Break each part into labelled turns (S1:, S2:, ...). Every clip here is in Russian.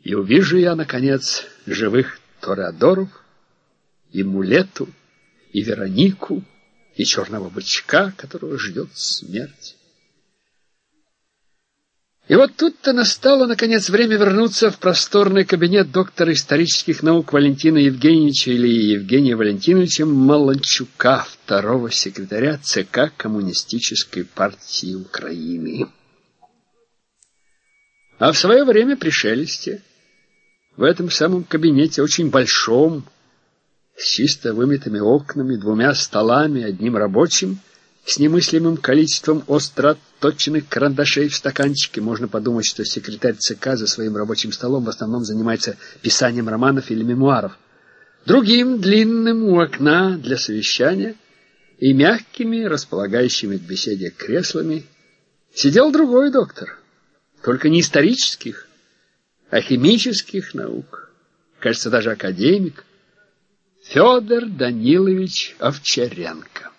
S1: И увижу я, наконец, живых Тореадоров, и Мулету, и Веронику, и черного бычка, которого ждет смерть. И вот тут-то настало, наконец, время вернуться в просторный кабинет доктора исторических наук Валентина Евгеньевича или Евгения Валентиновича Маланчука, второго секретаря ЦК Коммунистической партии Украины. А в свое время при Шелесте, в этом самом кабинете, очень большом, с чисто вымытыми окнами, 2 столами, 1 рабочим, с немыслимым количеством остро отточенных карандашей в стаканчике. Можно подумать, что секретарь ЦК за своим рабочим столом в основном занимается писанием романов или мемуаров. Другим длинным у окна для совещания и мягкими, располагающими к беседе креслами сидел другой доктор, только не исторических, а химических наук, кажется, даже академик, Федор Данилович Овчаренко.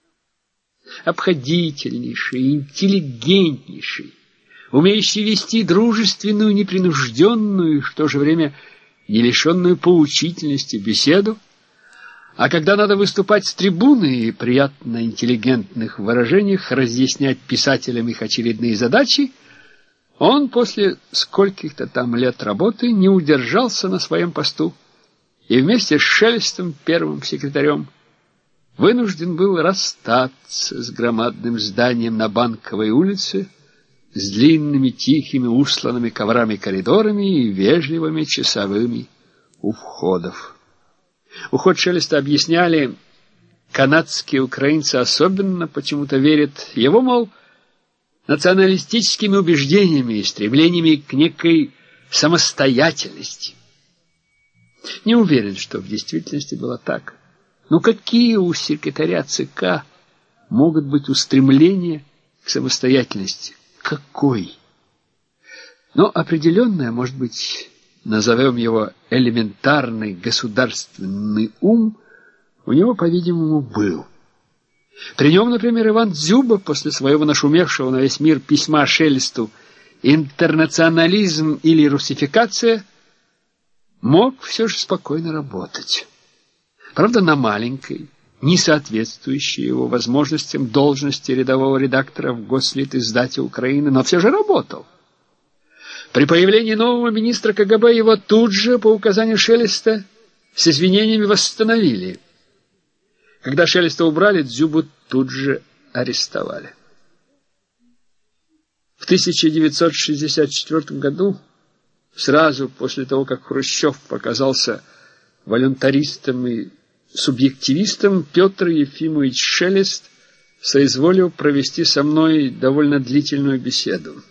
S1: Обходительнейший, интеллигентнейший, умеющий вести дружественную, непринужденную и в то же время не лишенную поучительности беседу, а когда надо выступать с трибуны и приятно интеллигентных выражениях разъяснять писателям их очередные задачи, он после скольких-то там лет работы не удержался на своем посту и вместе с Шелестом, первым секретарем, вынужден был расстаться с громадным зданием на Банковой улице, с длинными, тихими, устланными коврами коридорами и вежливыми часовыми у входов. Уход Шелеста объясняли, канадские украинцы особенно почему-то верят его, мол, националистическими убеждениями и стремлениями к некой самостоятельности. Не уверен, что в действительности было так. Но какие у секретаря ЦК могут быть устремления к самостоятельности? Какой? Но определенное, может быть, назовем его элементарный государственный ум, у него, по-видимому, был. При нем, например, Иван Дзюба после своего нашумевшего на весь мир письма Шелесту «Интернационализм или русификация» мог все же спокойно работать. Правда, на маленькой, не соответствующей его возможностям должности рядового редактора в Гослитиздате Украины, но все же работал. При появлении нового министра КГБ его тут же, по указанию Шелеста, с извинениями восстановили. Когда Шелеста убрали, Дзюбу тут же арестовали. В 1964 году, сразу после того, как Хрущев показался волюнтаристом и субъективистом, Петр Ефимович Шелест соизволил провести со мной довольно длительную беседу.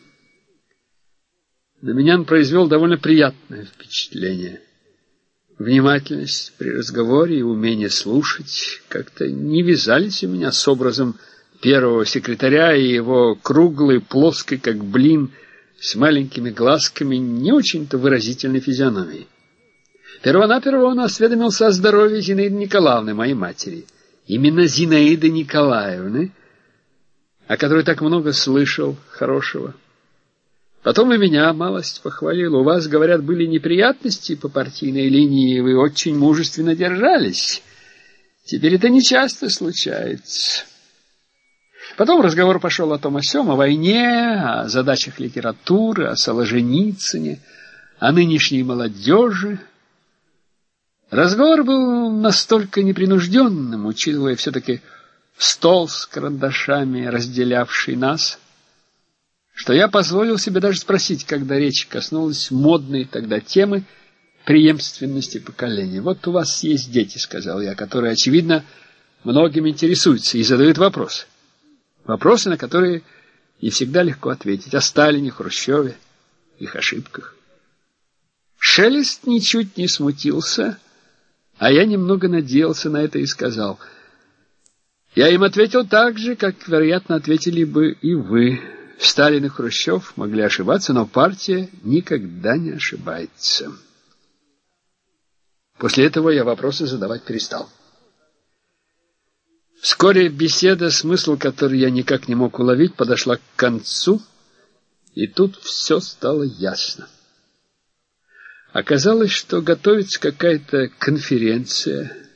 S1: На меня он произвел довольно приятное впечатление. Внимательность при разговоре и умение слушать как-то не вязались у меня с образом первого секретаря и его круглой, плоской, как блин, с маленькими глазками, не очень-то выразительной физиономией. Первонаперво он осведомился о здоровье Зинаиды Николаевны, моей матери. Именно Зинаиды Николаевны, о которой так много слышал хорошего. Потом и меня малость похвалил. У вас, говорят, были неприятности по партийной линии, и вы очень мужественно держались. Теперь это нечасто случается. Потом разговор пошел о том о сём, о войне, о задачах литературы, о Солженицыне, о нынешней молодежи. Разговор был настолько непринужденным, учитывая все-таки стол с карандашами, разделявший нас, что я позволил себе даже спросить, когда речь коснулась модной тогда темы преемственности поколений. «Вот у вас есть дети, — сказал я, — которые, очевидно, многим интересуются и задают вопросы. Вопросы, на которые не всегда легко ответить. О Сталине, Хрущеве, их ошибках». Шелест ничуть не смутился, а я немного надеялся на это и сказал: «Я им ответил так же, как, вероятно, ответили бы и вы. Сталин и Хрущев могли ошибаться, но партия никогда не ошибается». После этого я вопросы задавать перестал. Вскоре беседа, смысл которой я никак не мог уловить, подошла к концу, и тут все стало ясно. Оказалось, что готовится какая-то конференция